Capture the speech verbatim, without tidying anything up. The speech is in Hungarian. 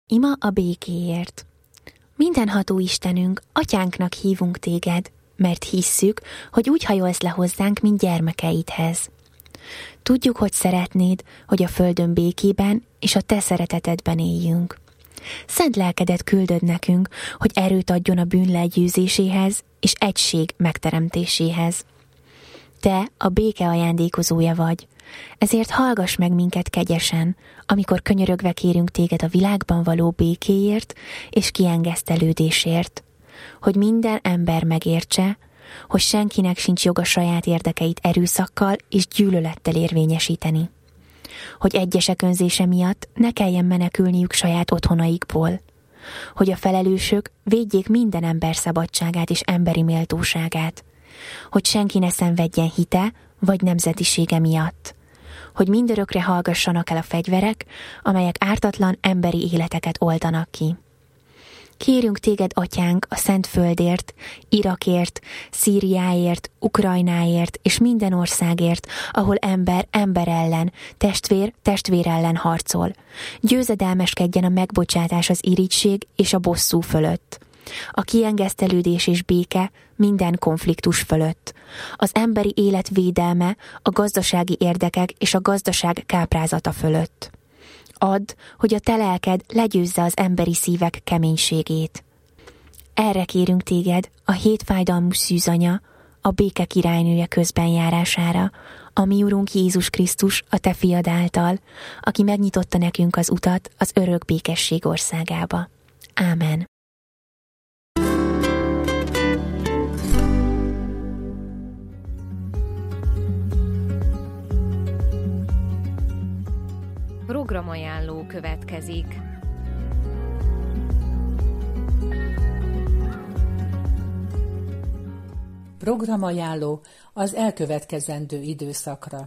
Ima a békéért. Mindenható Istenünk, atyánknak hívunk téged, mert hisszük, hogy úgy hajolsz le hozzánk, mint gyermekeidhez. Tudjuk, hogy szeretnéd, hogy a földön békében és a te szeretetedben éljünk. Szent lelkedet küldöd nekünk, hogy erőt adjon a bűn legyőzéséhez és egység megteremtéséhez. Te a béke ajándékozója vagy, ezért hallgass meg minket kegyesen, amikor könyörögve kérünk téged a világban való békéért és kiengesztelődésért, hogy minden ember megértse, hogy senkinek sincs joga saját érdekeit erőszakkal és gyűlölettel érvényesíteni. Hogy egyesek önzése miatt ne kelljen menekülniük saját otthonaikból, hogy a felelősök védjék minden ember szabadságát és emberi méltóságát, hogy senki ne szenvedjen hite vagy nemzetisége miatt, hogy mindörökre hallgassanak el a fegyverek, amelyek ártatlan emberi életeket oldanak ki. Kérünk téged, atyánk, a szent földért, Irakért, Szíriáért, Ukrajnáért és minden országért, ahol ember ember ellen, testvér testvér ellen harcol. Győzedelmeskedjen a megbocsátás, az irigység és a bosszú fölött, a kiengesztelődés és béke minden konfliktus fölött, az emberi élet védelme, a gazdasági érdekek és a gazdaság káprázata fölött. Add, hogy a te lelked legyőzze az emberi szívek keménységét. Erre kérünk téged, a hétfájdalmú szűzanya, a béke királynője közbenjárására, a mi Urunk Jézus Krisztus, a te fiad által, aki megnyitotta nekünk az utat az örök békesség országába. Ámen. Programajánló következik. Programajánló az elkövetkezendő időszakra.